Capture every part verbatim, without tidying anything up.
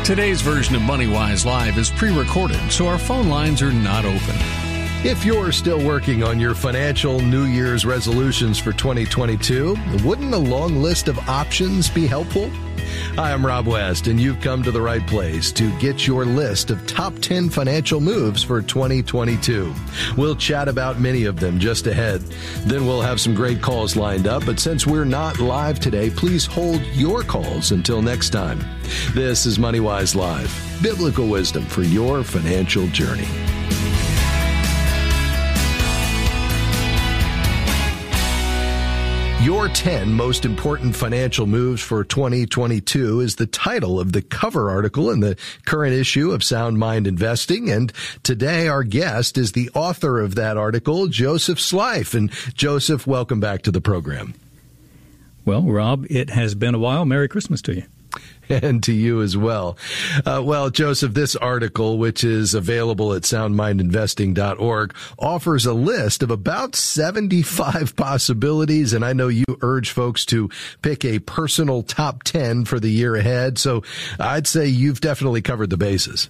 Today's version of MoneyWise Live is pre-recorded, so our phone lines are not open. If you're still working on your financial New Year's resolutions for twenty twenty-two, wouldn't a long list of options be helpful? Hi, I'm Rob West, and you've come to the right place to get your list of top ten financial moves for twenty twenty-two. We'll chat about many of them just ahead. Then we'll have some great calls lined up, but since we're not live today, please hold your calls until next time. This is MoneyWise Live, biblical wisdom for your financial journey. Your ten Most Important Financial Moves for twenty twenty-two is the title of the cover article in the current issue of Sound Mind Investing. And today our guest is the author of that article, Joseph Slife. And Joseph, welcome back to the program. Well, Rob, it has been a while. Merry Christmas to you. And to you as well. Uh, well, Joseph, this article, which is available at sound mind investing dot org, offers a list of about seventy-five possibilities. And I know you urge folks to pick a personal top ten for the year ahead. So I'd say you've definitely covered the bases.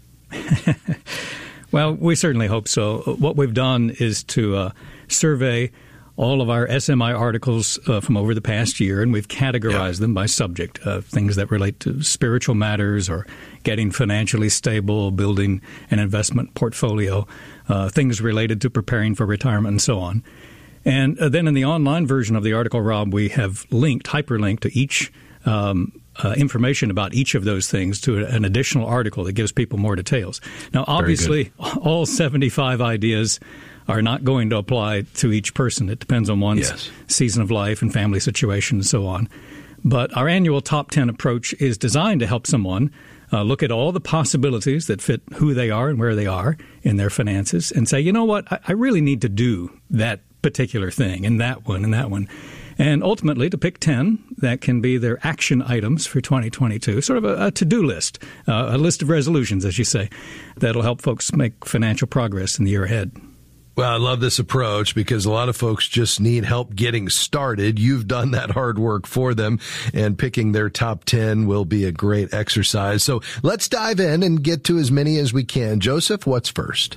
Well, we certainly hope so. What we've done is to uh, survey all of our S M I articles uh, from over the past year, and we've categorized yeah. them by subject, uh, things that relate to spiritual matters or getting financially stable, building an investment portfolio, uh, things related to preparing for retirement, and so on. And uh, then in the online version of the article, Rob, we have linked, hyperlinked to each um, uh, information about each of those things to an additional article that gives people more details. Now, obviously, all seventy-five ideas are not going to apply to each person. It depends on one's yes. season of life and family situation and so on. But our annual top ten approach is designed to help someone uh, look at all the possibilities that fit who they are and where they are in their finances and say, you know what, I, I really need to do that particular thing and that one and that one. And ultimately to pick ten that can be their action items for twenty twenty-two, sort of a, a to-do list, uh, a list of resolutions, as you say, that'll help folks make financial progress in the year ahead. Well, I love this approach because a lot of folks just need help getting started. You've done that hard work for them, and picking their top ten will be a great exercise. So let's dive in and get to as many as we can. Joseph, what's first?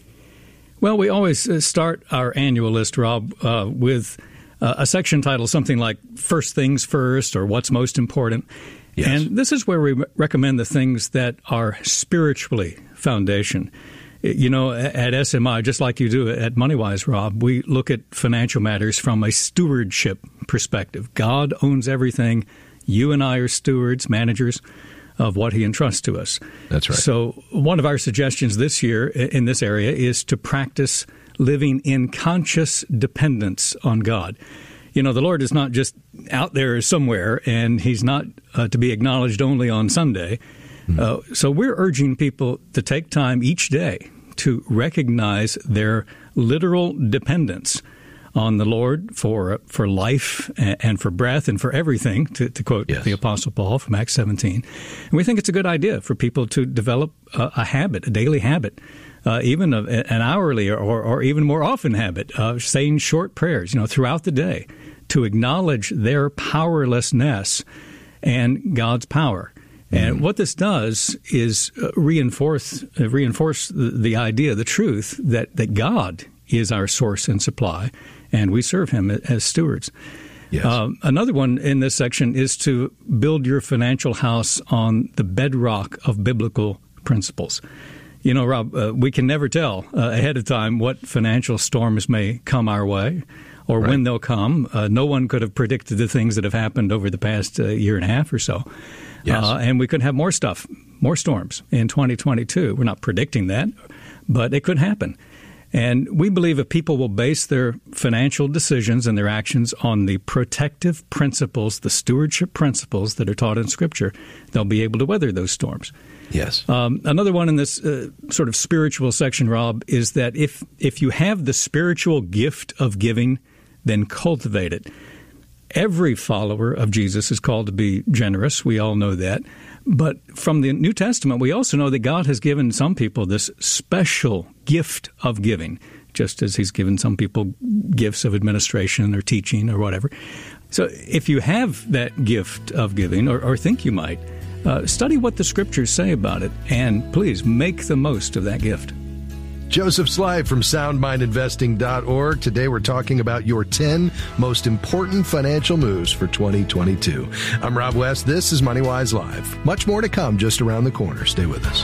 Well, we always start our annual list, Rob, uh, with uh, a section titled something like First Things First or What's Most Important. Yes. And this is where we recommend the things that are spiritually foundation. You know, at S M I, just like you do at MoneyWise, Rob, we look at financial matters from a stewardship perspective. God owns everything. You and I are stewards, managers of what he entrusts to us. That's right. So one of our suggestions this year in this area is to practice living in conscious dependence on God. You know, the Lord is not just out there somewhere, and he's not uh, to be acknowledged only on Sunday. Uh, so we're urging people to take time each day to recognize their literal dependence on the Lord for for life and for breath and for everything, to, to quote yes. the Apostle Paul from Acts seventeen. And we think it's a good idea for people to develop a, a habit, a daily habit, uh, even a, an hourly or, or even more often habit of saying short prayers, you know, throughout the day to acknowledge their powerlessness and God's power. And mm-hmm. what this does is uh, reinforce uh, reinforce the, the idea, the truth, that, that God is our source and supply, and we serve him as stewards. Yes. Uh, another one in this section is to build your financial house on the bedrock of biblical principles. You know, Rob, uh, we can never tell uh, ahead of time what financial storms may come our way or right. when they'll come. Uh, no one could have predicted the things that have happened over the past uh, year and a half or so. Yes. Uh, and we could have more stuff, more storms in twenty twenty-two. We're not predicting that, but it could happen. And we believe if people will base their financial decisions and their actions on the protective principles, the stewardship principles that are taught in Scripture, they'll be able to weather those storms. Yes. Um, another one in this uh, sort of spiritual section, Rob, is that if if you have the spiritual gift of giving, then cultivate it. Every follower of Jesus is called to be generous. We all know that. But from the New Testament, we also know that God has given some people this special gift of giving, just as he's given some people gifts of administration or teaching or whatever. So if you have that gift of giving, or, or think you might, Uh, study what the Scriptures say about it, and please make the most of that gift. Joseph Sly from sound mind investing dot org. Today we're talking about your ten most important financial moves for twenty twenty-two. I'm Rob West. This is MoneyWise Live. Much more to come just around the corner. Stay with us.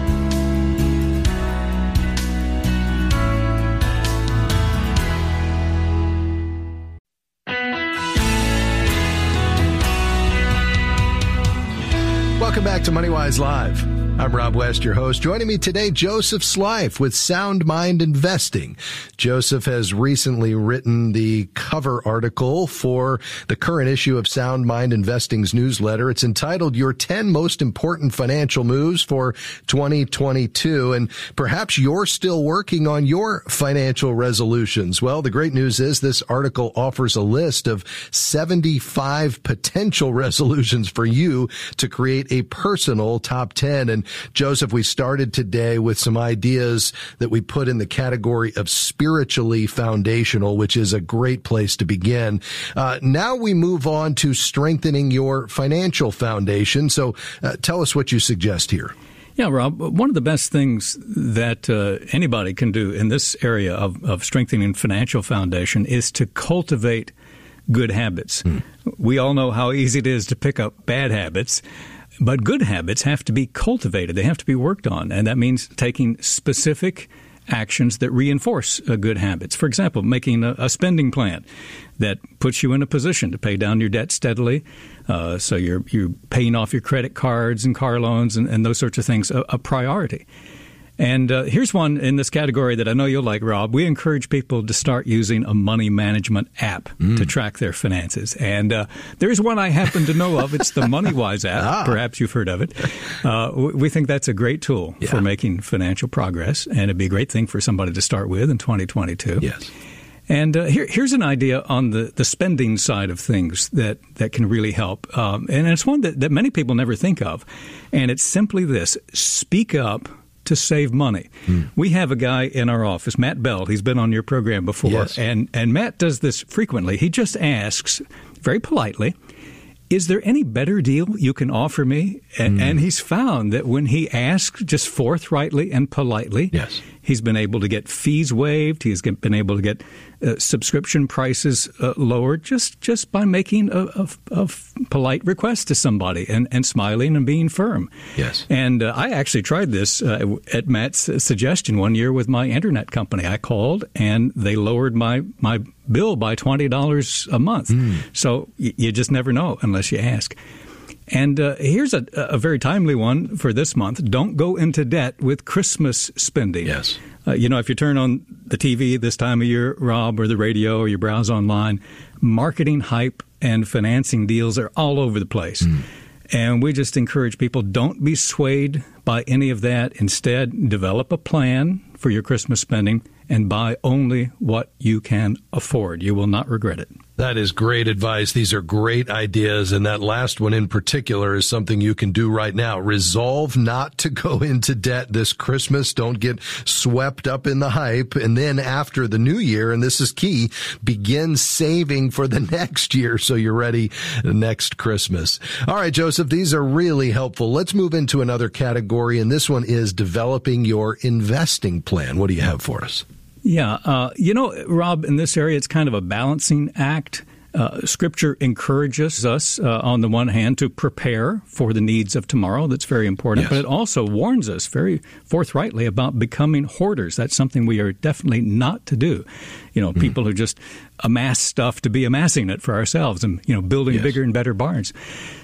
Welcome back to MoneyWise Live. I'm Rob West, your host. Joining me today, Joseph Slife with Sound Mind Investing. Joseph has recently written the cover article for the current issue of Sound Mind Investing's newsletter. It's entitled Your ten Most Important Financial Moves for twenty twenty-two. And perhaps you're still working on your financial resolutions. Well, the great news is this article offers a list of seventy-five potential resolutions for you to create a personal top ten. And Joseph, we started today with some ideas that we put in the category of spiritually foundational, which is a great place to begin. Uh, now we move on to strengthening your financial foundation. So uh, tell us what you suggest here. Yeah, Rob, one of the best things that uh, anybody can do in this area of, of strengthening financial foundation is to cultivate good habits. Hmm. We all know how easy it is to pick up bad habits. But good habits have to be cultivated. They have to be worked on. And that means taking specific actions that reinforce uh, good habits. For example, making a, a spending plan that puts you in a position to pay down your debt steadily. Uh, so you're, you're paying off your credit cards and car loans and, and those sorts of things, a, a priority. And uh, here's one in this category that I know you'll like, Rob. We encourage people to start using a money management app mm. to track their finances. And uh, there's one I happen to know of. It's the MoneyWise app. Ah. Perhaps you've heard of it. Uh, we think that's a great tool yeah. for making financial progress, and it'd be a great thing for somebody to start with in twenty twenty-two. Yes. And uh, here, here's an idea on the, the spending side of things that, that can really help. Um, and it's one that, that many people never think of. And it's simply this: speak up to save money. Mm. We have a guy in our office, Matt Bell. He's been on your program before. Yes. And, and Matt does this frequently. He just asks very politely, is there any better deal you can offer me? And, mm. and he's found that when he asks just forthrightly and politely, yes. he's been able to get fees waived. He's get, been able to get uh, subscription prices uh, lowered just, just by making a, a, a polite request to somebody and, and smiling and being firm. Yes. And uh, I actually tried this uh, at Matt's suggestion one year with my internet company. I called and they lowered my, my bill by twenty dollars a month. Mm. So y- you just never know unless you ask. And uh, here's a, a very timely one for this month. Don't go into debt with Christmas spending. Yes. Uh, you know, if you turn on the T V this time of year, Rob, or the radio, or you browse online, marketing hype and financing deals are all over the place. Mm. And we just encourage people, don't be swayed by any of that. Instead, develop a plan for your Christmas spending and buy only what you can afford. You will not regret it. That is great advice. These are great ideas. And that last one in particular is something you can do right now. Resolve not to go into debt this Christmas. Don't get swept up in the hype. And then after the new year, and this is key, begin saving for the next year so you're ready next Christmas. All right, Joseph, these are really helpful. Let's move into another category. And this one is developing your investing plan. What do you have for us? Yeah. Uh, you know, Rob, in this area, it's kind of a balancing act. Uh, Scripture encourages us, uh, on the one hand, to prepare for the needs of tomorrow. That's very important. Yes. But it also warns us very forthrightly about becoming hoarders. That's something we are definitely not to do. You know, mm. people who just amass stuff to be amassing it for ourselves and, you know, building yes. bigger and better barns.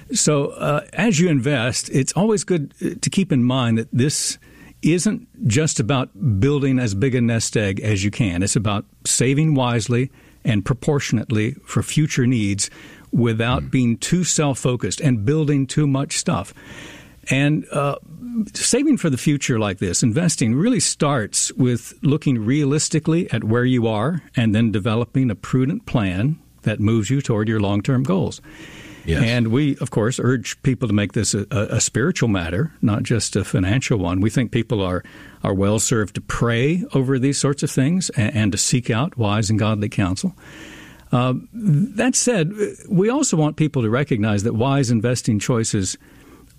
So uh, as you invest, it's always good to keep in mind that this isn't just about building as big a nest egg as you can. It's about saving wisely and proportionately for future needs without mm. being too self-focused and building too much stuff. And uh, saving for the future like this, investing, really starts with looking realistically at where you are and then developing a prudent plan that moves you toward your long-term goals. Yes. And we, of course, urge people to make this a, a spiritual matter, not just a financial one. We think people are, are well served to pray over these sorts of things and, and to seek out wise and godly counsel. Uh, that said, we also want people to recognize that wise investing choices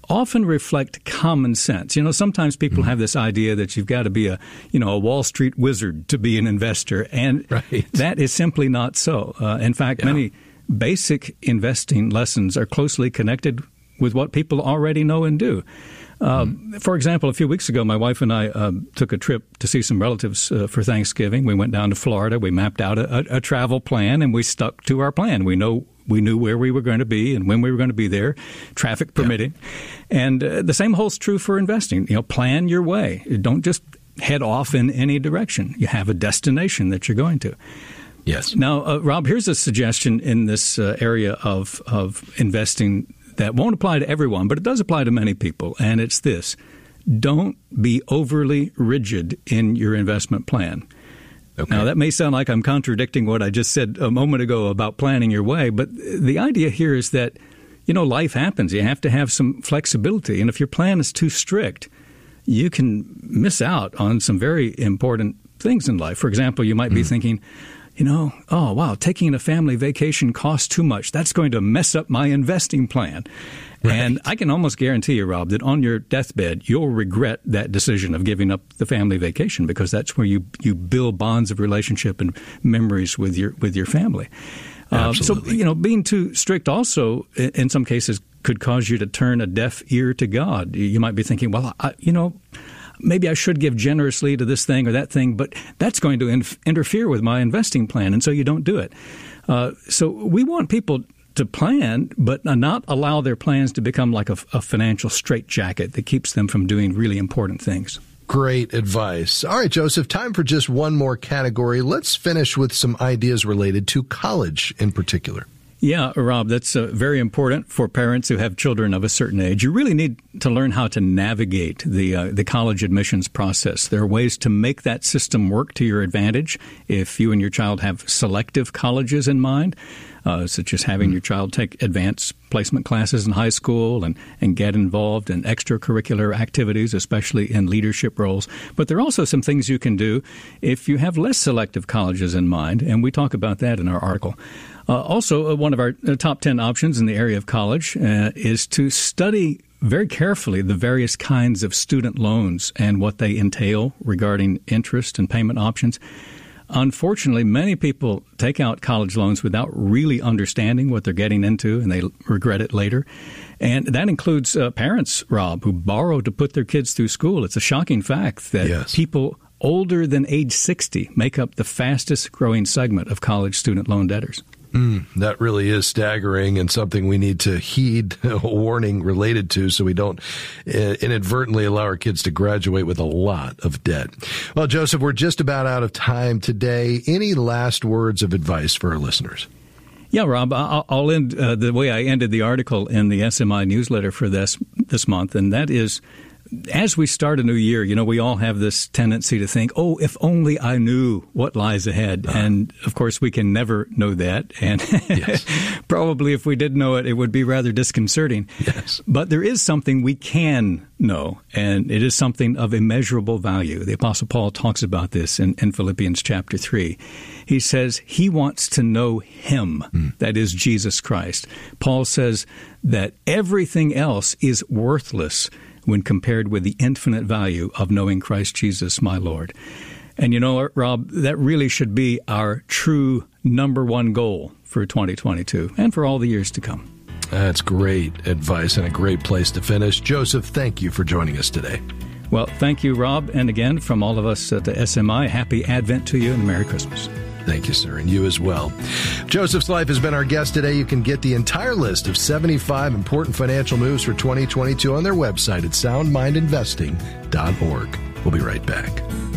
often reflect common sense. You know, sometimes people mm-hmm. have this idea that you've got to be a, you know, a Wall Street wizard to be an investor, and right. that is simply not so. Uh, in fact, yeah. many basic investing lessons are closely connected with what people already know and do. Uh, mm-hmm. For example, a few weeks ago, my wife and I uh, took a trip to see some relatives uh, for Thanksgiving. We went down to Florida. We mapped out a, a, a travel plan, and we stuck to our plan. We know we knew where we were going to be and when we were going to be there, traffic permitting. Yeah. And uh, the same holds true for investing. You know, plan your way. Don't just head off in any direction. You have a destination that you're going to. Yes. Now, uh, Rob, here's a suggestion in this uh, area of of investing that won't apply to everyone, but it does apply to many people, and it's this. Don't be overly rigid in your investment plan. Okay. Now, that may sound like I'm contradicting what I just said a moment ago about planning your way, but the idea here is that, you know, life happens. You have to have some flexibility, and if your plan is too strict, you can miss out on some very important things in life. For example, you might be mm. thinking, you know, oh, wow, taking a family vacation costs too much. That's going to mess up my investing plan. Right. And I can almost guarantee you, Rob, that on your deathbed, you'll regret that decision of giving up the family vacation, because that's where you, you build bonds of relationship and memories with your with your family. Absolutely. Uh, so, you know, being too strict also, in some cases, could cause you to turn a deaf ear to God. You might be thinking, well, I, you know, maybe I should give generously to this thing or that thing, but that's going to inf- interfere with my investing plan, and so you don't do it. Uh, so we want people to plan, but not allow their plans to become like a, a financial straitjacket that keeps them from doing really important things. Great advice. All right, Joseph, time for just one more category. Let's finish with some ideas related to college in particular. Yeah, Rob, that's uh, very important for parents who have children of a certain age. You really need to learn how to navigate the uh, the college admissions process. There are ways to make that system work to your advantage if you and your child have selective colleges in mind, uh, such as having mm-hmm. your child take advanced placement classes in high school and, and get involved in extracurricular activities, especially in leadership roles. But there are also some things you can do if you have less selective colleges in mind, and we talk about that in our article. Uh, also, uh, one of our uh, top ten options in the area of college uh, is to study very carefully the various kinds of student loans and what they entail regarding interest and payment options. Unfortunately, many people take out college loans without really understanding what they're getting into, and they regret it later. And that includes uh, parents, Rob, who borrow to put their kids through school. It's a shocking fact that yes. people older than age sixty make up the fastest growing segment of college student loan debtors. Mm, that really is staggering, and something we need to heed a warning related to, so we don't uh, inadvertently allow our kids to graduate with a lot of debt. Well, Joseph, we're just about out of time today. Any last words of advice for our listeners? Yeah, Rob, I'll end uh, the way I ended the article in the S M I newsletter for this this month, and that is, as we start a new year, you know, we all have this tendency to think, oh, if only I knew what lies ahead. Uh-huh. And, of course, we can never know that. And yes. probably if we did know it, it would be rather disconcerting. Yes. But there is something we can know, and it is something of immeasurable value. The Apostle Paul talks about this in, in Philippians chapter three. He says he wants to know him, mm. that is Jesus Christ. Paul says that everything else is worthless when compared with the infinite value of knowing Christ Jesus, my Lord. And you know, Rob, that really should be our true number one goal for twenty twenty-two and for all the years to come. That's great advice and a great place to finish. Joseph, thank you for joining us today. Well, thank you, Rob. And again, from all of us at the S M I, happy Advent to you and Merry Christmas. Thank you, sir, and you as well. Joseph's Life has been our guest today. You can get the entire list of seventy-five important financial moves for twenty twenty-two on their website at sound mind investing dot org. We'll be right back.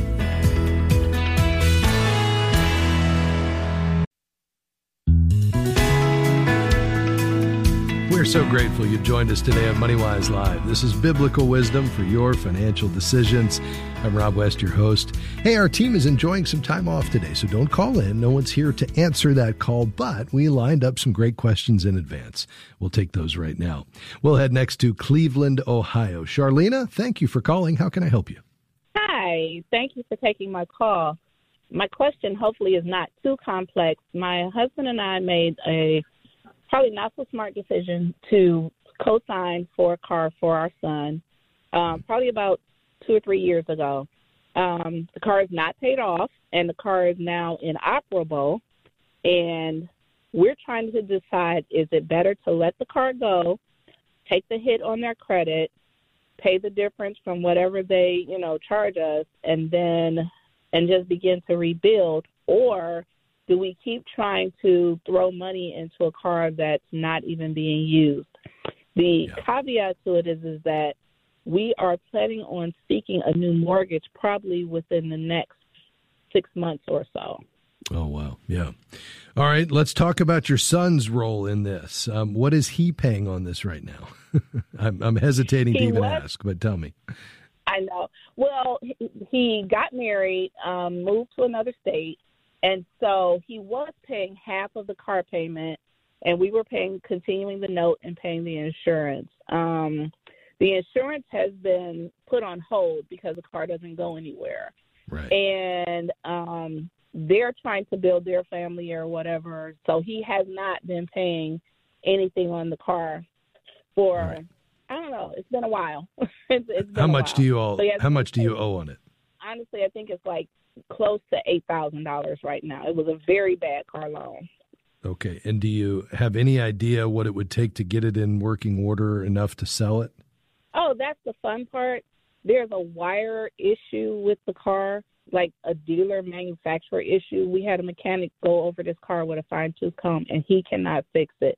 We're so grateful you've joined us today on MoneyWise Live. This is biblical wisdom for your financial decisions. I'm Rob West, your host. Hey, our team is enjoying some time off today, so don't call in. No one's here to answer that call, but we lined up some great questions in advance. We'll take those right now. We'll head next to Cleveland, Ohio. Charlena, thank you for calling. How can I help you? Hi. Thank you for taking my call. My question hopefully is not too complex. My husband and I made a probably not so smart decision to co-signed for a car for our son um, probably about two or three years ago. Um, the car is not paid off, and the car is now inoperable. And we're trying to decide, is it better to let the car go, take the hit on their credit, pay the difference from whatever they, you know, charge us, and then and just begin to rebuild, or do we keep trying to throw money into a car that's not even being used? The yeah. caveat to it is, is that we are planning on seeking a new mortgage probably within the next six months or so. Oh, wow. Yeah. All right. Let's talk about your son's role in this. Um, what is he paying on this right now? I'm, I'm hesitating he to even was, ask, but tell me. I know. Well, he, he got married, um, moved to another state, and so he was paying half of the car payment, and we were paying, continuing the note and paying the insurance. Um, the insurance has been put on hold because the car doesn't go anywhere. Right. And um, they're trying to build their family or whatever, so he has not been paying anything on the car for, right. I don't know, it's been a while. it's, it's been how a much while. do you owe? So how much do you owe on it? Honestly, I think it's like close to eight thousand dollars right now. It was a very bad car loan. Okay. And do you have any idea what it would take to get it in working order enough to sell it? Oh, that's the fun part. There's a wire issue with the car, like a dealer manufacturer issue. We had a mechanic go over this car with a fine-tooth comb, and he cannot fix it.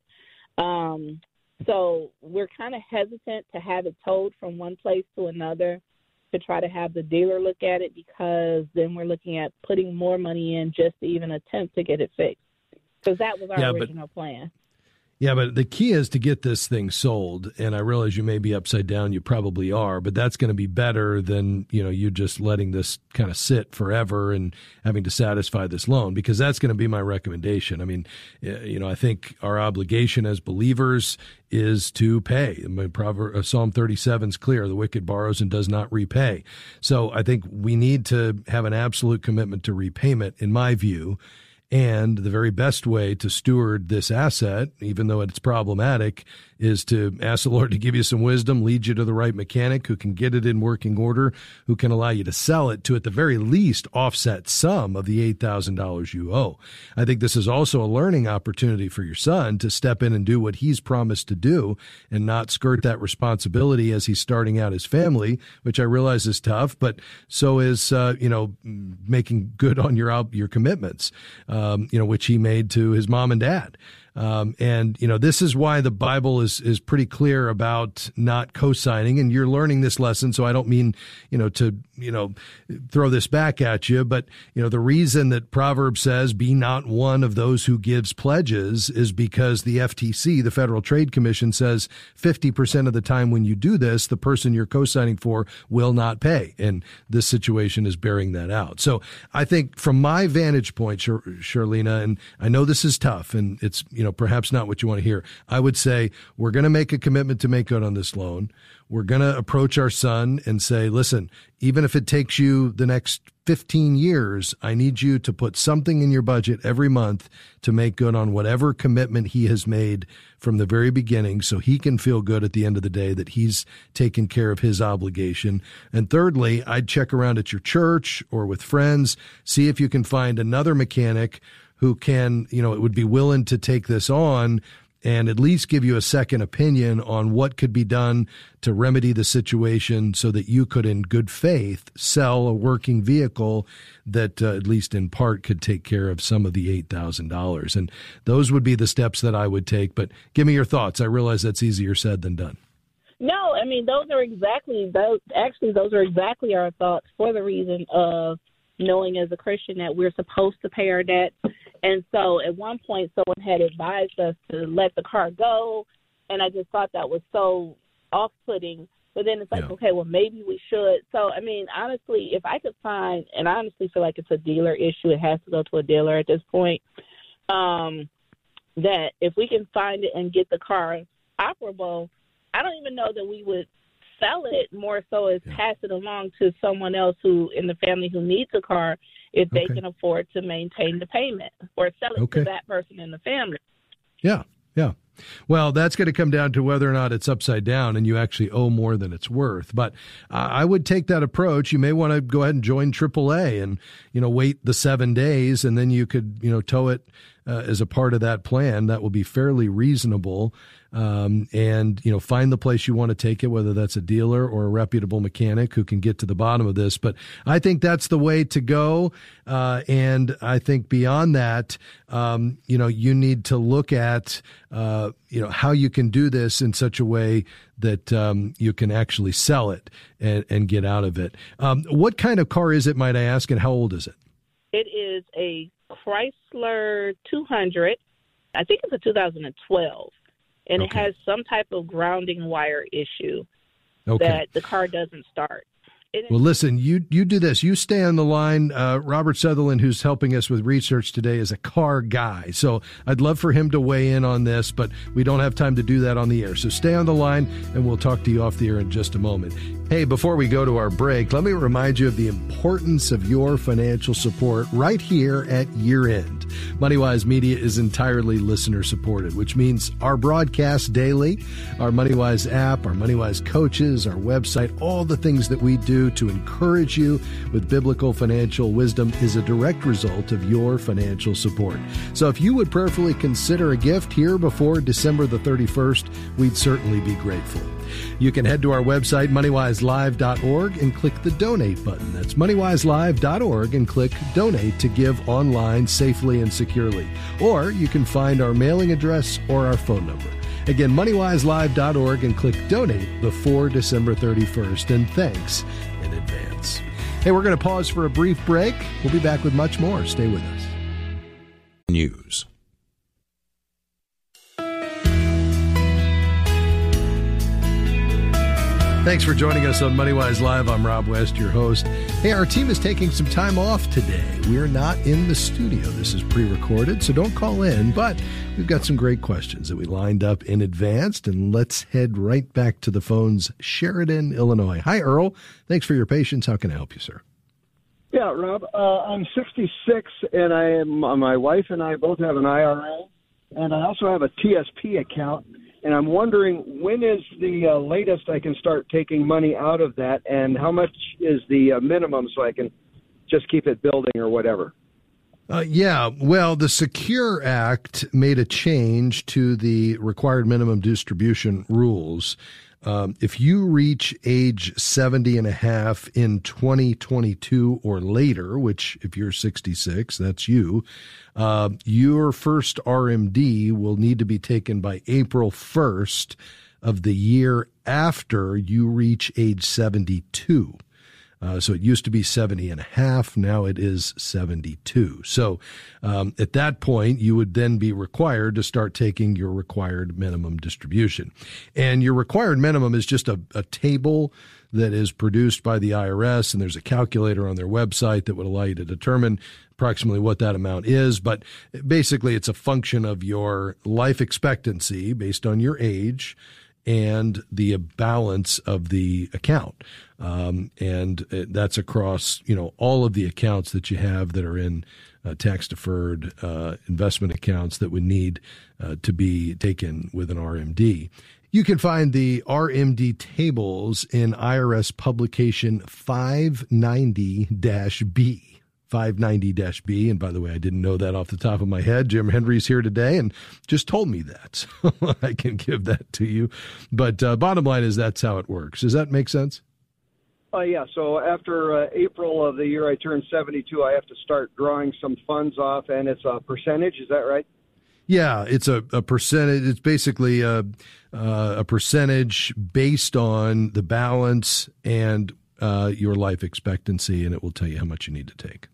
Um, so we're kind of hesitant to have it towed from one place to another to try to have the dealer look at it, because then we're looking at putting more money in just to even attempt to get it fixed, because that was our yeah, original but, plan. Yeah, but the key is to get this thing sold, and I realize you may be upside down. You probably are, but that's going to be better than, you know, you just letting this kind of sit forever and having to satisfy this loan, because that's going to be my recommendation. I mean, you know, I think our obligation as believers is to pay. I mean, Proverbs, Psalm thirty-seven is clear: the wicked borrows and does not repay. So I think we need to have an absolute commitment to repayment, in my view. And the very best way to steward this asset, even though it's problematic, is to ask the Lord to give you some wisdom, lead you to the right mechanic who can get it in working order, who can allow you to sell it to, at the very least, offset some of the eight thousand dollars you owe. I think this is also a learning opportunity for your son to step in and do what he's promised to do and not skirt that responsibility as he's starting out his family, which I realize is tough, but so is, uh, you know, making good on your, your commitments. Um, you know, which he made to his mom and dad. Um, and, you know, this is why the Bible is, is pretty clear about not co-signing. And you're learning this lesson, so I don't mean, you know, to, you know, throw this back at you. But, you know, the reason that Proverbs says, be not one of those who gives pledges, is because the F T C, the Federal Trade Commission, says fifty percent of the time when you do this, the person you're co-signing for will not pay. And this situation is bearing that out. So I think from my vantage point, Char- Charlena, and I know this is tough and it's, you know, perhaps not what you want to hear, I would say we're going to make a commitment to make good on this loan. We're going to approach our son and say, listen, even if it takes you the next fifteen years, I need you to put something in your budget every month to make good on whatever commitment he has made from the very beginning, so he can feel good at the end of the day that he's taken care of his obligation. And thirdly, I'd check around at your church or with friends, see if you can find another mechanic who can, you know, it would be willing to take this on and at least give you a second opinion on what could be done to remedy the situation so that you could, in good faith, sell a working vehicle that uh, at least in part could take care of some of the eight thousand dollars. And those would be the steps that I would take. But give me your thoughts. I realize that's easier said than done. No, I mean, those are exactly, those. actually, those are exactly our thoughts, for the reason of knowing as a Christian that we're supposed to pay our debt. And so at one point, someone had advised us to let the car go, and I just thought that was so off-putting. But then it's like, yeah. okay, well, maybe we should. So, I mean, honestly, if I could find, and I honestly feel like it's a dealer issue, it has to go to a dealer at this point, um, that if we can find it and get the car operable, I don't even know that we would sell it, more so as yeah. pass it along to someone else who in the family who needs a car, if they okay. can afford to maintain the payment, or sell it okay. to that person in the family. Yeah, yeah. Well, that's going to come down to whether or not it's upside down and you actually owe more than it's worth. But uh, I would take that approach. You may want to go ahead and join triple A and, you know, wait the seven days and then you could, you know, tow it uh, as a part of that plan. That will be fairly reasonable. Um, and, you know, find the place you want to take it, whether that's a dealer or a reputable mechanic who can get to the bottom of this. But I think that's the way to go. Uh, and I think beyond that, um, you know, you need to look at, uh, you know, how you can do this in such a way that um, you can actually sell it and, and get out of it. Um, what kind of car is it, might I ask, and how old is it? It is a Chrysler two hundred. I think it's a two thousand twelve. And okay. It has some type of grounding wire issue okay. that the car doesn't start. It well, listen, you you do this. You stay on the line. Uh, Robert Sutherland, who's helping us with research today, is a car guy. So I'd love for him to weigh in on this, but we don't have time to do that on the air. So stay on the line, and we'll talk to you off the air in just a moment. Hey, before we go to our break, let me remind you of the importance of your financial support right here at year end. MoneyWise Media is entirely listener supported, which means our broadcast daily, our MoneyWise app, our MoneyWise coaches, our website, all the things that we do to encourage you with biblical financial wisdom is a direct result of your financial support. So if you would prayerfully consider a gift here before December the thirty-first, we'd certainly be grateful. You can head to our website, money wise live dot org, and click the donate button. That's money wise live dot org and click donate to give online safely and securely. Or you can find our mailing address or our phone number. Again, money wise live dot org and click donate before December thirty-first. And thanks in advance. Hey, we're going to pause for a brief break. We'll be back with much more. Stay with us. News. Thanks for joining us on MoneyWise Live. I'm Rob West, your host. Hey, our team is taking some time off today. We're not in the studio. This is pre-recorded, so don't call in, but we've got some great questions that we lined up in advance, and let's head right back to the phones. Sheridan, Illinois. Hi, Earl. Thanks for your patience. How can I help you, sir? Yeah, Rob, uh, I'm sixty-six, and I am, uh, my wife and I both have an I R A, and I also have a T S P account. And I'm wondering, when is the uh, latest I can start taking money out of that, and how much is the uh, minimum so I can just keep it building or whatever? Uh, yeah, well, the Secure Act made a change to the required minimum distribution rules. Um, if you reach age seventy and a half in twenty twenty-two or later, which if you're sixty-six, that's you, uh, your first R M D will need to be taken by April first of the year after you reach age seventy-two. Uh, so it used to be seventy and a half. Now it is seventy-two. So um, at that point, you would then be required to start taking your required minimum distribution. And your required minimum is just a, a table that is produced by the I R S, and there's a calculator on their website that would allow you to determine approximately what that amount is. But basically, it's a function of your life expectancy based on your age and the balance of the account. Um, and that's across, you know, all of the accounts that you have that are in uh, tax-deferred uh, investment accounts that would need uh, to be taken with an R M D. You can find the R M D tables in I R S publication five ninety dash B. five ninety dash B. And by the way, I didn't know that off the top of my head. Jim Henry's here today and just told me that. So I can give that to you. But uh, bottom line is that's how it works. Does that make sense? Uh, yeah, so after uh, April of the year I turn seventy-two, I have to start drawing some funds off, and it's a percentage. Is that right? Yeah, it's a, a percentage. It's basically a, uh, a percentage based on the balance and uh, your life expectancy, and it will tell you how much you need to take.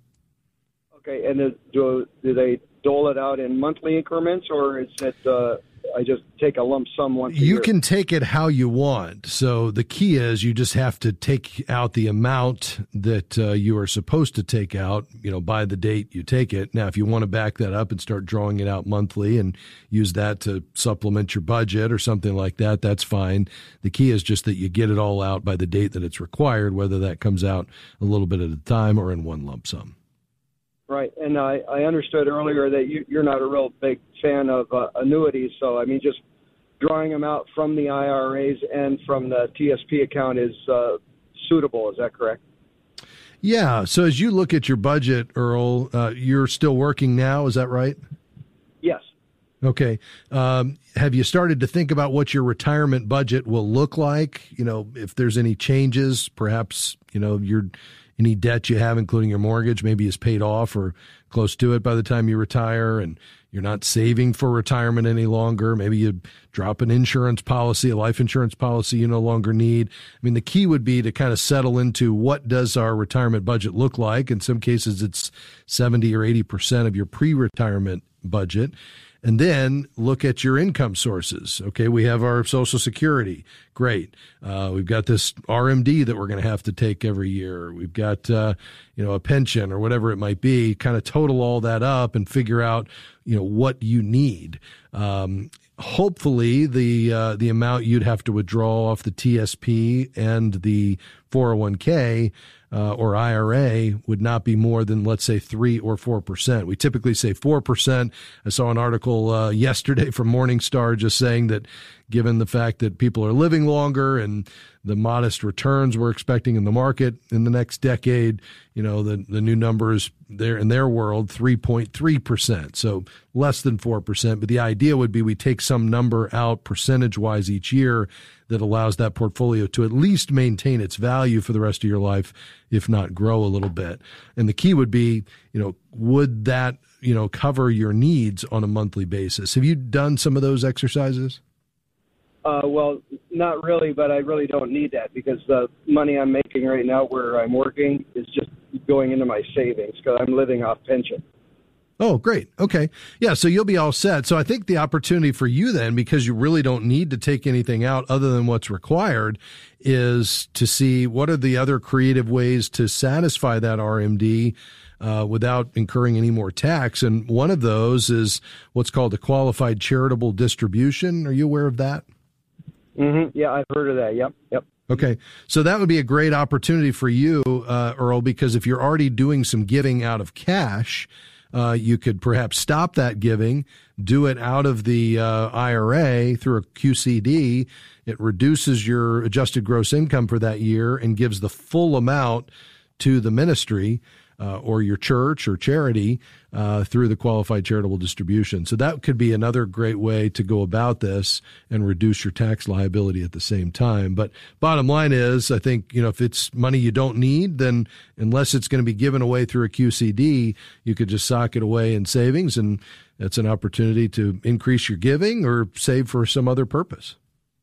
Okay, and do, do they dole it out in monthly increments, or is it uh, I just take a lump sum once a year? You can take it how you want. So the key is you just have to take out the amount that uh, you are supposed to take out, you know, by the date you take it. Now, if you want to back that up and start drawing it out monthly and use that to supplement your budget or something like that, that's fine. The key is just that you get it all out by the date that it's required, whether that comes out a little bit at a time or in one lump sum. Right, and I, I understood earlier that you, you're not a real big fan of uh, annuities, so I mean, just drawing them out from the I R As and from the T S P account is uh, suitable. Is that correct? Yeah. So as you look at your budget, Earl, uh, you're still working now. Is that right? Yes. Okay. Um, have you started to think about what your retirement budget will look like? You know, if there's any changes, perhaps, you know, your any debt you have, including your mortgage, maybe is paid off or close to it by the time you retire, and you're not saving for retirement any longer. Maybe you drop an insurance policy, a life insurance policy you no longer need. I mean, the key would be to kind of settle into what does our retirement budget look like. In some cases, it's seventy or eighty percent of your pre-retirement budget. And then look at your income sources. Okay, we have our Social Security. Great. Uh, we've got this R M D that we're going to have to take every year. We've got, uh, you know, a pension or whatever it might be. Kind of total all that up and figure out, you know, what you need. Um, hopefully, the uh, the amount you'd have to withdraw off the T S P and the four oh one k Uh, or I R A would not be more than, let's say, three or four percent. We typically say four percent. I saw an article uh, yesterday from Morningstar just saying that given the fact that people are living longer and the modest returns we're expecting in the market in the next decade, you know, the, the new numbers there in their world, three point three percent. So less than four percent. But the idea would be we take some number out percentage-wise each year that allows that portfolio to at least maintain its value for the rest of your life, if not grow a little bit. And the key would be, you know, would that, you know, cover your needs on a monthly basis? Have you done some of those exercises? Uh, well, not really, but I really don't need that because the money I'm making right now where I'm working is just going into my savings because I'm living off pension. Oh, great. Okay. Yeah, so you'll be all set. So I think the opportunity for you then, because you really don't need to take anything out other than what's required, is to see what are the other creative ways to satisfy that R M D uh, without incurring any more tax. And one of those is what's called a qualified charitable distribution. Are you aware of that? Mm-hmm. Yeah, I've heard of that. Yep. Yep. Okay. So that would be a great opportunity for you, uh, Earl, because if you're already doing some giving out of cash, Uh, you could perhaps stop that giving, do it out of the uh, I R A through a Q C D. It reduces your adjusted gross income for that year and gives the full amount to the ministry uh, or your church or charity uh, through the qualified charitable distribution. So that could be another great way to go about this and reduce your tax liability at the same time. But bottom line is, I think, you know, if it's money you don't need, then unless it's going to be given away through a Q C D, you could just sock it away in savings, and that's an opportunity to increase your giving or save for some other purpose.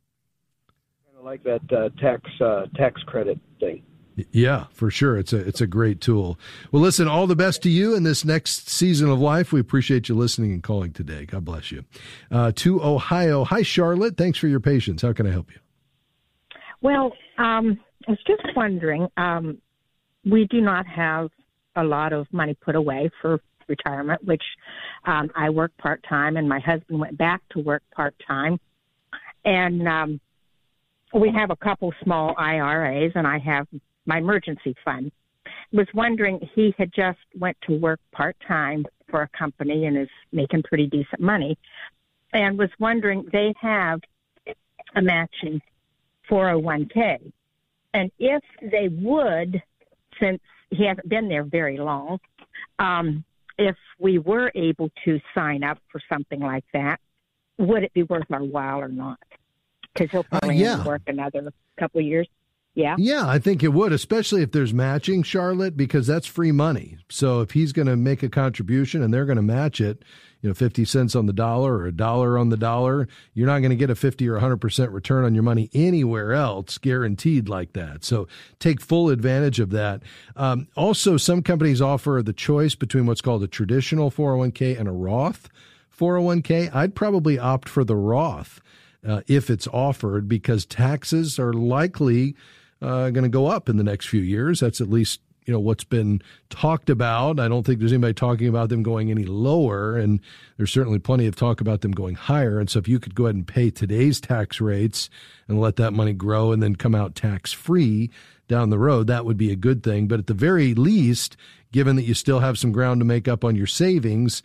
I like that uh, tax uh, tax credit thing. Yeah, for sure. It's a it's a great tool. Well, listen, all the best to you in this next season of life. We appreciate you listening and calling today. God bless you. Uh, to Ohio. Hi, Charlotte. Thanks for your patience. How can I help you? Well, um, I was just wondering, um, we do not have a lot of money put away for retirement, which um, I work part-time, and my husband went back to work part-time. And um, we have a couple small I R As, and I have my emergency fund. Was wondering, he had just went to work part-time for a company and is making pretty decent money, and was wondering, they have a matching four oh one k. And if they would, since he hasn't been there very long, um, if we were able to sign up for something like that, would it be worth our while or not? Because he'll probably uh, yeah. work another couple of years. Yeah. Yeah, I think it would, especially if there's matching, Charlotte, because that's free money. So if he's going to make a contribution and they're going to match it, you know, fifty cents on the dollar or a dollar on the dollar, you're not going to get a fifty or one hundred percent return on your money anywhere else guaranteed like that. So take full advantage of that. Um, also, some companies offer the choice between what's called a traditional four oh one k and a Roth four oh one k. I'd probably opt for the Roth uh, if it's offered, because taxes are likely Uh, going to go up in the next few years. That's at least, you know, what's been talked about. I don't think there's anybody talking about them going any lower, and there's certainly plenty of talk about them going higher. And so if you could go ahead and pay today's tax rates and let that money grow and then come out tax-free down the road, that would be a good thing. But at the very least, given that you still have some ground to make up on your savings,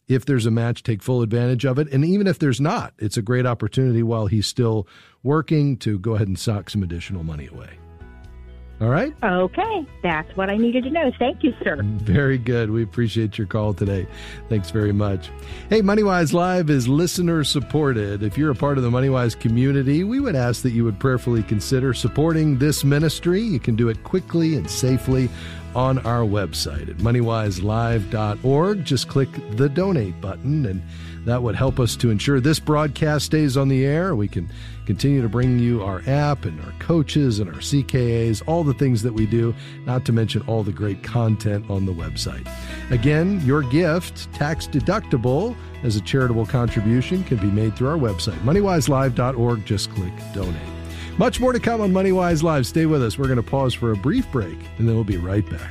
if there's a match, take full advantage of it. And even if there's not, it's a great opportunity while he's still working to go ahead and sock some additional money away. All right? Okay. That's what I needed to know. Thank you, sir. Very good. We appreciate your call today. Thanks very much. Hey, MoneyWise Live is listener supported. If you're a part of the MoneyWise community, we would ask that you would prayerfully consider supporting this ministry. You can do it quickly and safely on our website at money wise live dot org. Just click the donate button, and that would help us to ensure this broadcast stays on the air. We can continue to bring you our app and our coaches and our C K As, all the things that we do, not to mention all the great content on the website. Again, your gift, tax deductible as a charitable contribution, can be made through our website, money wise live dot org. Just click donate. Much more to come on MoneyWise Live. Stay with us. We're going to pause for a brief break, and then we'll be right back.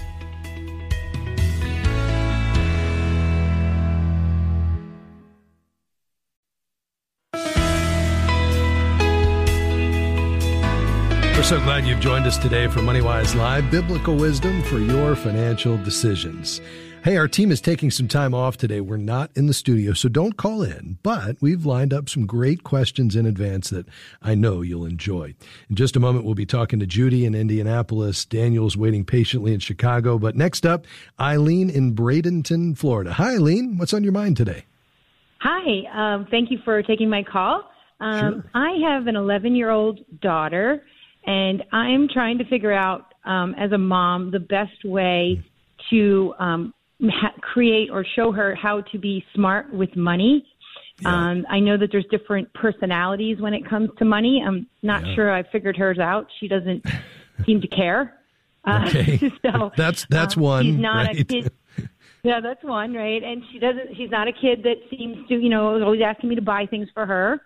We're so glad you've joined us today for MoneyWise Live, biblical wisdom for your financial decisions. Hey, our team is taking some time off today. We're not in the studio, so don't call in, but we've lined up some great questions in advance that I know you'll enjoy. In just a moment, we'll be talking to Judy in Indianapolis. Daniel's waiting patiently in Chicago. But next up, Eileen in Bradenton, Florida. Hi, Eileen. What's on your mind today? Hi. Um, thank you for taking my call. Um, Sure. I have an eleven-year-old daughter, and I'm trying to figure out, um, as a mom, the best way to um, ha- create or show her how to be smart with money. Yeah. Um, I know that there's different personalities when it comes to money. I'm not Yeah. sure I figured hers out. She doesn't seem to care. Uh, Okay. so That's that's um, one, She's not right? a kid. Yeah, that's one, right? And she doesn't. She's not a kid that seems to, you know, is always asking me to buy things for her.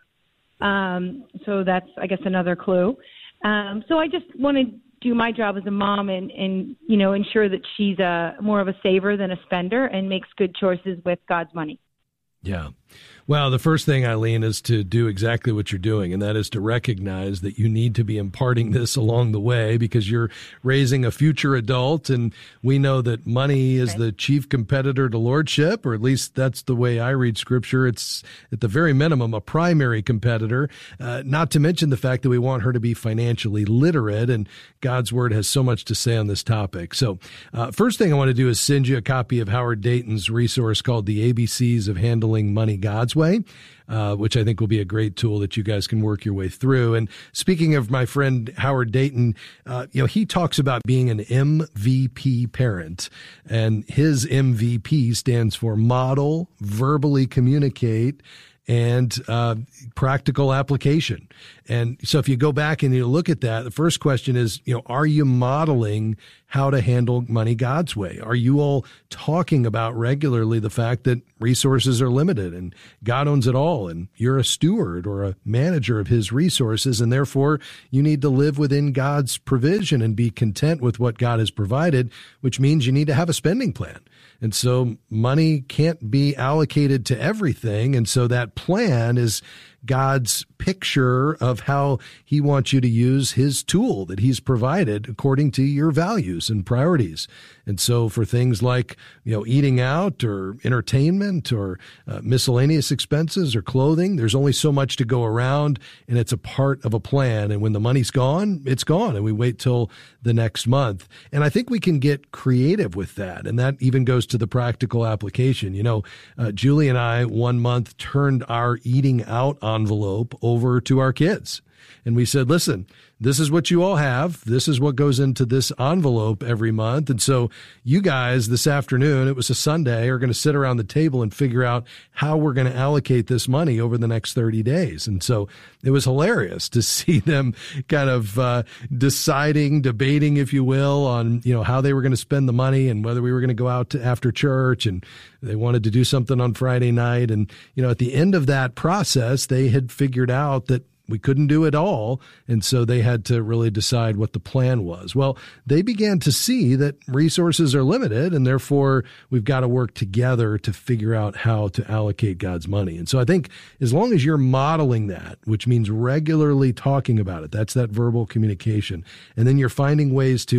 Um, so that's, I guess, another clue. Um, so I just want to do my job as a mom and, and you know, ensure that she's a more of a saver than a spender and makes good choices with God's money. Yeah. Well, the first thing, Eileen, is to do exactly what you're doing, and that is to recognize that you need to be imparting this along the way because you're raising a future adult, and we know that money is Okay. the chief competitor to lordship, or at least that's the way I read Scripture. It's, at the very minimum, a primary competitor, uh, not to mention the fact that we want her to be financially literate, and God's Word has so much to say on this topic. So uh, first thing I want to do is send you a copy of Howard Dayton's resource called The A B Cs of Handling Money God's Way, uh, which I think will be a great tool that you guys can work your way through. And speaking of my friend Howard Dayton, uh, you know, he talks about being an M V P parent, and his M V P stands for model, verbally communicate, and uh, practical application. And so if you go back and you look at that, the first question is, you know, are you modeling how to handle money God's way? Are you all talking about regularly the fact that resources are limited and God owns it all and you're a steward or a manager of his resources, and therefore you need to live within God's provision and be content with what God has provided, which means you need to have a spending plan. And so money can't be allocated to everything. And so that plan is God's picture of how he wants you to use his tool that he's provided according to your values and priorities. And so for things like, you know, eating out or entertainment or uh, miscellaneous expenses or clothing, there's only so much to go around, and it's a part of a plan. And when the money's gone, it's gone, and we wait till the next month. And I think we can get creative with that. And that even goes to the practical application. You know, uh, Julie and I one month turned our eating out envelope over to our kids. And we said, listen, this is what you all have. This is what goes into this envelope every month. And so you guys this afternoon, it was a Sunday, are going to sit around the table and figure out how we're going to allocate this money over the next thirty days. And so it was hilarious to see them kind of uh, deciding, debating, if you will, on, you know, how they were going to spend the money and whether we were going to go out to after church, and they wanted to do something on Friday night. And, you know, at the end of that process, they had figured out that we couldn't do it all, and so they had to really decide what the plan was. Well, they began to see that resources are limited, and therefore we've got to work together to figure out how to allocate God's money. And so I think as long as you're modeling that, which means regularly talking about it, that's that verbal communication, and then you're finding ways to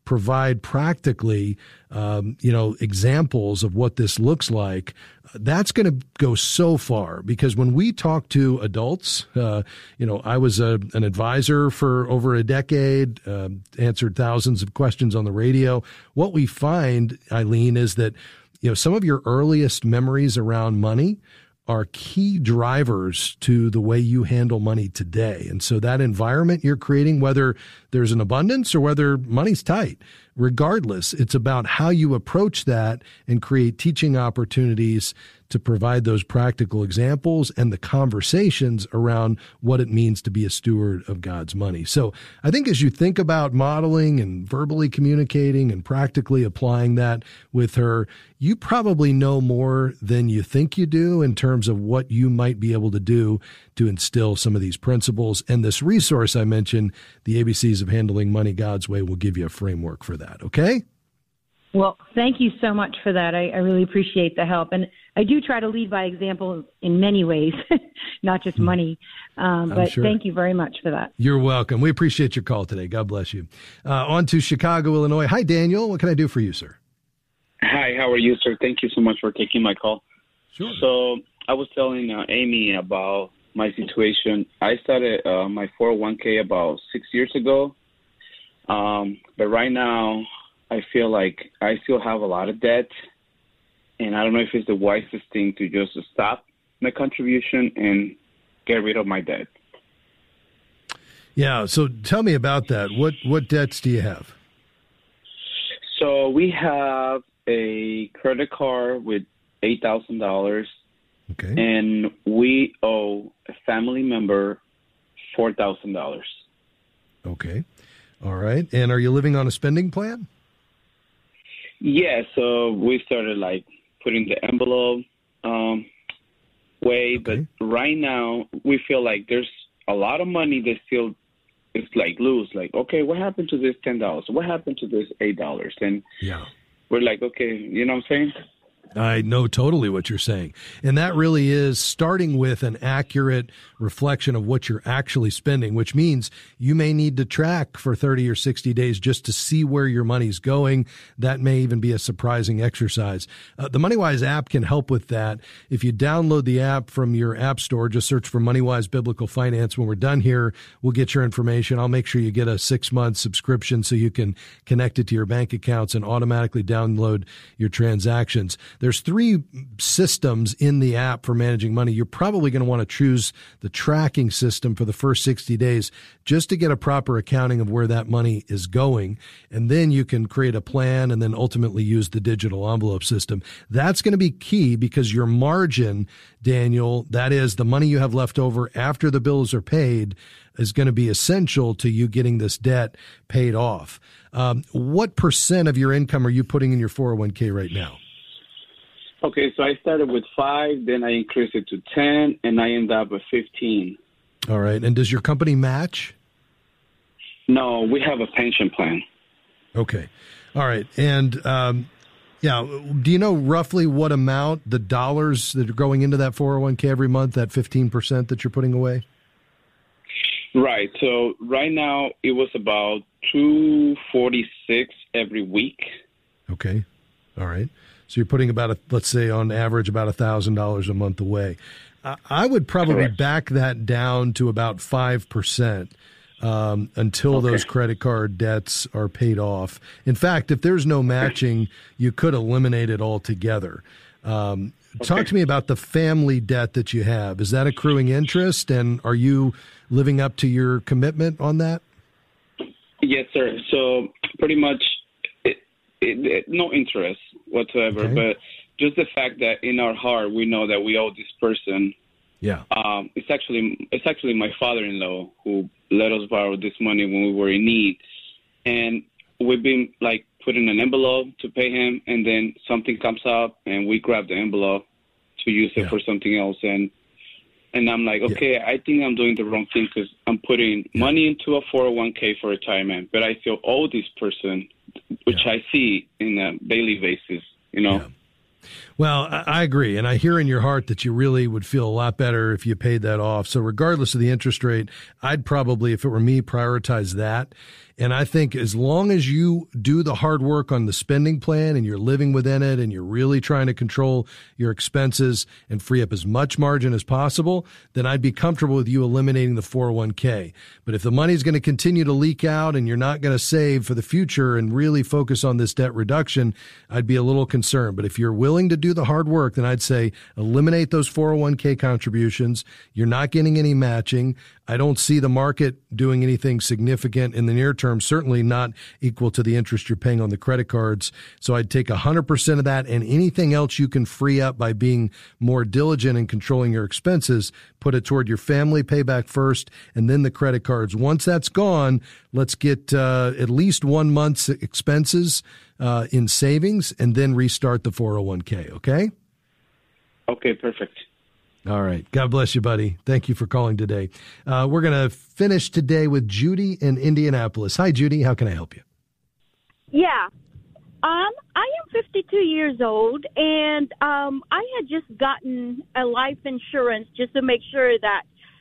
provide practically, um, you know, examples of what this looks like, that's going to go so far. Because when we talk to adults, uh, you know, I was a, an advisor for over a decade, uh, answered thousands of questions on the radio. What we find, Eileen, is that, you know, some of your earliest memories around money are key drivers to the way you handle money today. And so that environment you're creating, whether there's an abundance or whether money's tight, regardless, it's about how you approach that and create teaching opportunities to provide those practical examples and the conversations around what it means to be a steward of God's money. So I think as you think about modeling and verbally communicating and practically applying that with her, you probably know more than you think you do in terms of what you might be able to do to instill some of these principles. And this resource I mentioned, the A B Cs of Handling Money God's Way, will give you a framework for that. Okay? Well, thank you so much for that. I, I really appreciate the help. And I do try to lead by example in many ways, not just money. Um, but sure. Thank you very much for that. You're welcome. We appreciate your call today. God bless you. Uh, on to Chicago, Illinois. Hi, Daniel. What can I do for you, sir? Hi, how are you, sir? Thank you so much for taking my call. Sure. So I was telling uh, Amy about my situation. I started uh, my four oh one k about six years ago. Um, but right now, I feel like I still have a lot of debt, and I don't know if it's the wisest thing to just stop my contribution and get rid of my debt. Yeah, so tell me about that. What what debts do you have? So we have a credit card with eight thousand dollars, okay, and we owe a family member four thousand dollars. Okay, all right. And are you living on a spending plan? Yeah, so we started like putting the envelope um, way, okay. But right now we feel like there's a lot of money that still is like loose. Like, okay, what happened to this ten dollars? What happened to this eight dollars? And yeah, we're like, okay, you know what I'm saying? I know totally what you're saying. And that really is starting with an accurate reflection of what you're actually spending, which means you may need to track for thirty or sixty days just to see where your money's going. That may even be a surprising exercise. Uh, the MoneyWise app can help with that. If you download the app from your app store, just search for MoneyWise Biblical Finance. When we're done here, we'll get your information. I'll make sure you get a six-month subscription so you can connect it to your bank accounts and automatically download your transactions. There's three systems in the app for managing money. You're probably going to want to choose the tracking system for the first sixty days just to get a proper accounting of where that money is going. And then you can create a plan and then ultimately use the digital envelope system. That's going to be key because your margin, Daniel, that is the money you have left over after the bills are paid, is going to be essential to you getting this debt paid off. Um, what percent of your income are you putting in your four oh one k right now? Okay, so I started with five, then I increased it to ten, and I ended up with fifteen. All right. And does your company match? No, we have a pension plan. Okay. All right. And, um, yeah, do you know roughly what amount, the dollars that are going into that four oh one k every month, that fifteen percent that you're putting away? Right. So right now it was about two forty-six every week. Okay. All right. So you're putting about, a, let's say on average, about one thousand dollars a month away. I would probably Correct. back that down to about five percent um, until okay. those credit card debts are paid off. In fact, if there's no matching, you could eliminate it altogether. Um, okay. Talk to me about the family debt that you have. Is that accruing interest, and are you living up to your commitment on that? Yes, sir. So pretty much it, it, it, no interest whatsoever, okay. but just the fact that in our heart we know that we owe this person. Yeah. Um, it's actually it's actually my father-in-law who let us borrow this money when we were in need, and we've been like putting an envelope to pay him, and then something comes up, and we grab the envelope to use it yeah. for something else, and and I'm like, okay, yeah. I think I'm doing the wrong thing because I'm putting yeah. money into a four oh one k for retirement, but I still owe this person, which yeah. I see in a daily basis, you know. Yeah. Well, I agree, and I hear in your heart that you really would feel a lot better if you paid that off. So regardless of the interest rate, I'd probably, if it were me, prioritize that. And I think as long as you do the hard work on the spending plan and you're living within it and you're really trying to control your expenses and free up as much margin as possible, then I'd be comfortable with you eliminating the four oh one k. But if the money's going to continue to leak out and you're not going to save for the future and really focus on this debt reduction, I'd be a little concerned. But if you're willing to do the hard work, then I'd say eliminate those four oh one k contributions. You're not getting any matching. I don't see the market doing anything significant in the near term, certainly not equal to the interest you're paying on the credit cards. So I'd take one hundred percent of that, and anything else you can free up by being more diligent in controlling your expenses, put it toward your family payback first, and then the credit cards. Once that's gone, let's get uh, at least one month's expenses uh, in savings, and then restart the four oh one k, okay? Okay, perfect. All right. God bless you, buddy. Thank you for calling today. Uh, we're going to finish today with Judy in Indianapolis. Hi, Judy. How can I help you? Yeah. Um, I am fifty-two years old, and um, I had just gotten a life insurance just to make sure that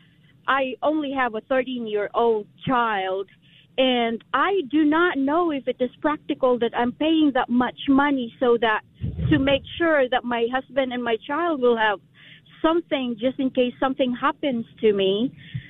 I only have a thirteen-year-old child, and I do not know if it is practical that I'm paying that much money so that to make sure that my husband and my child will have something just in case something happens to me.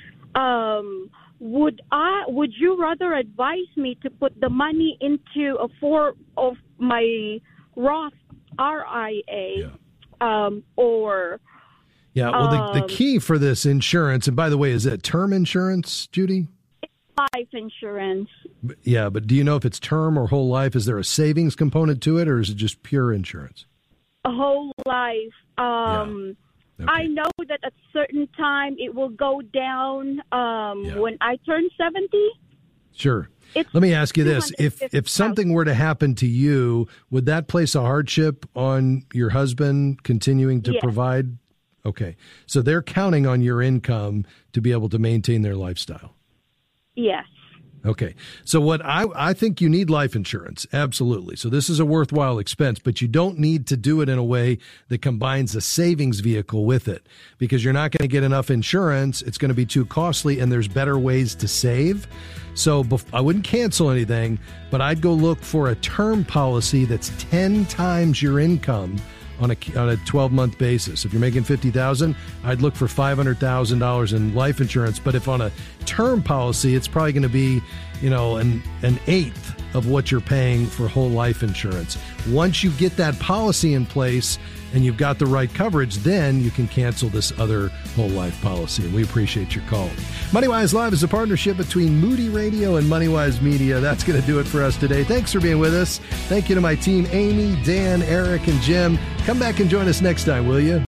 Um, would I? Would you rather advise me to put the money into a four of my Roth R I A, yeah. um, or? Yeah. Well, the, um, the key for this insurance, and by the way, is that term insurance, Judy? Life insurance. Yeah, but do you know if it's term or whole life? Is there a savings component to it, or is it just pure insurance? A whole life. Um, yeah. Okay. I know that at a certain time it will go down um, yeah. when I turn seventy. Sure. It's Let me ask you this. If if something were to happen to you, would that place a hardship on your husband continuing to yes. provide? Okay. So they're counting on your income to be able to maintain their lifestyle. Yes. Okay. So what I, I think you need life insurance. Absolutely. So this is a worthwhile expense, but you don't need to do it in a way that combines a savings vehicle with it, because you're not going to get enough insurance. It's going to be too costly, and there's better ways to save. So bef- I wouldn't cancel anything, but I'd go look for a term policy that's ten times your income on a on a twelve-month basis. If you're making fifty thousand dollars, I'd look for five hundred thousand dollars in life insurance. But if on a term policy, it's probably going to be, you know, an an eighth of what you're paying for whole life insurance. Once you get that policy in place and you've got the right coverage, then you can cancel this other whole life policy. And we appreciate your call. MoneyWise Live is a partnership between Moody Radio and MoneyWise Media. That's going to do it for us today. Thanks for being with us. Thank you to my team, Amy, Dan, Eric, and Jim. Come back and join us next time, will you?